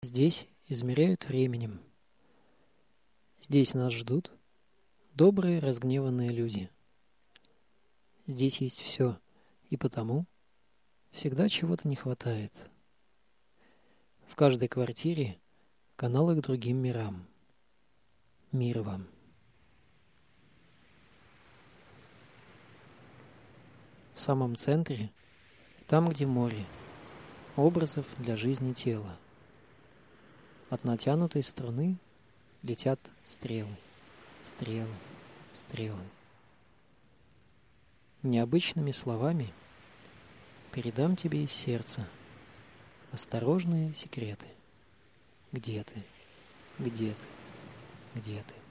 Здесь измеряют временем. Здесь нас ждут добрые разгневанные люди. Здесь есть все, и потому всегда чего-то не хватает. В каждой квартире каналы к другим мирам. Мир вам. В самом центре, там, где море, образов для жизни тела. От натянутой струны летят стрелы, стрелы, стрелы. Необычными словами передам тебе из сердца осторожные секреты. Где ты? Где ты? Где ты?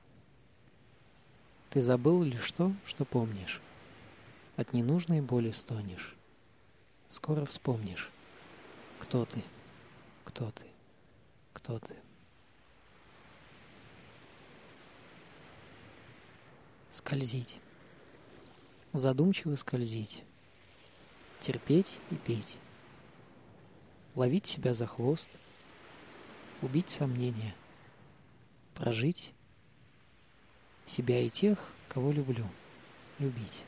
Ты забыл лишь то, что помнишь. От ненужной боли стонешь. Скоро вспомнишь. Кто ты? Кто ты? Кто ты? Скользить. Задумчиво скользить. Терпеть и петь. Ловить себя за хвост. Убить сомнения. Прожить себя и тех, кого люблю. Любить.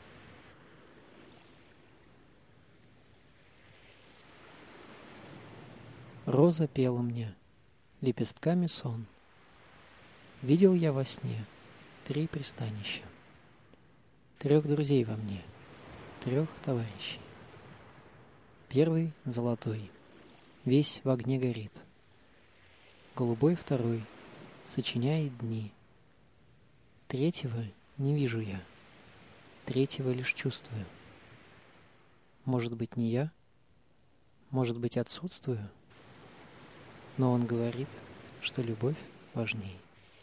Роза пела мне лепестками сон. Видел я во сне 3 пристанища. 3 друзей во мне, 3 товарищей. Первый золотой, весь в огне горит. Голубой второй сочиняет дни. 3-го не вижу я, 3-го лишь чувствую. Может быть, не я, может быть, отсутствую, но он говорит, что любовь важней.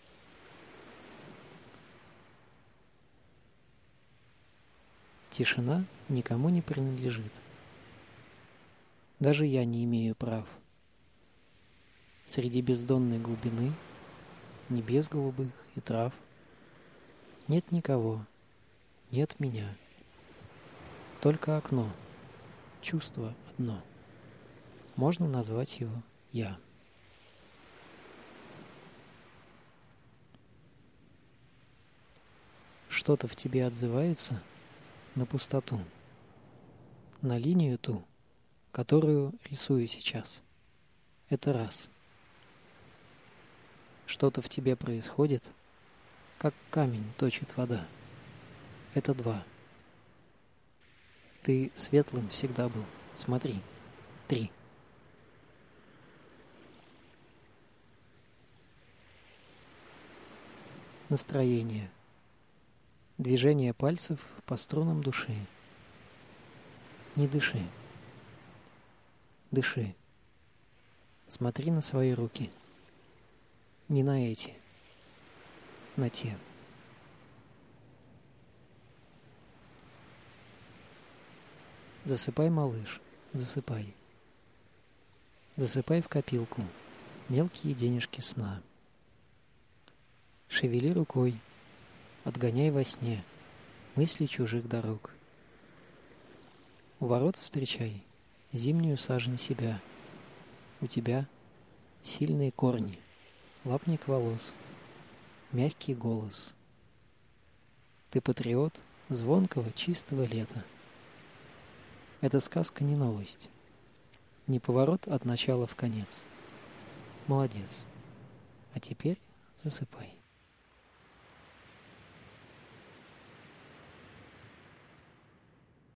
Тишина никому не принадлежит. Даже я не имею прав. Среди бездонной глубины, небес голубых и трав нет никого, нет меня. Только окно, чувство одно. Можно назвать его «я». Что-то в тебе отзывается на пустоту, на линию ту, которую рисую сейчас. Это раз. Что-то в тебе происходит, как камень точит вода. Это 2. Ты светлым всегда был. Смотри. 3. Настроение. Движение пальцев по струнам души. Не дыши. Дыши. Смотри на свои руки. Не на эти. На те. Засыпай, малыш. Засыпай. Засыпай в копилку. Мелкие денежки сна. Шевели рукой. Отгоняй во сне мысли чужих дорог. У ворот встречай зимнюю сажень себя. У тебя сильные корни, лапник волос, мягкий голос. Ты патриот звонкого чистого лета. Эта сказка не новость, не поворот от начала в конец. Молодец. А теперь засыпай.